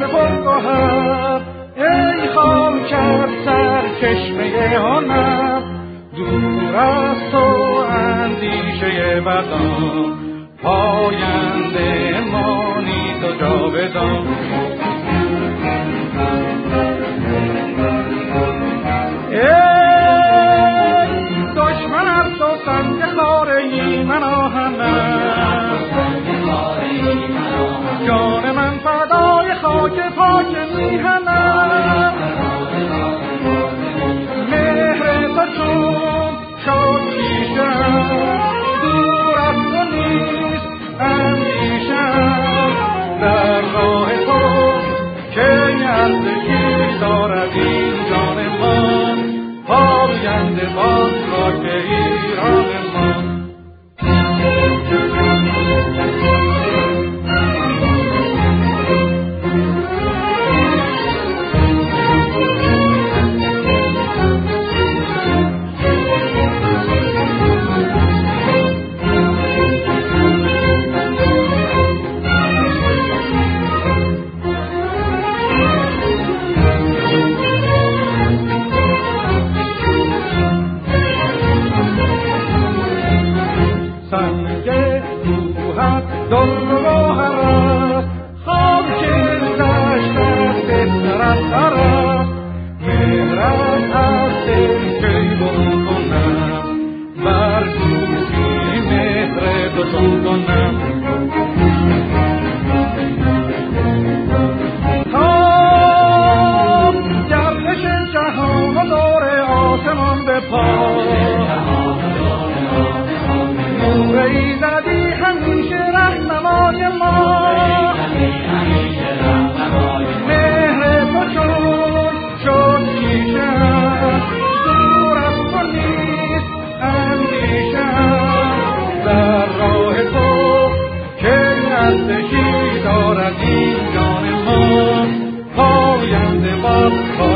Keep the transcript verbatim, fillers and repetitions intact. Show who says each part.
Speaker 1: چشم پرگوهر، ای خاکت سرچشمه هنر، دور از تو اندیشه بدان، پاینده مانی تو جاودان. ای دشمن از تو سنگ خاره من آهنم، جان من فدای خاک پاک میهنم. مهر تو چون شد پیشم، دور از تو نیست اندیشم، در راه تو که ارزشی دارد این جان من، پاینده باد خاک ایران من. دارد این جان ما، پاینده باد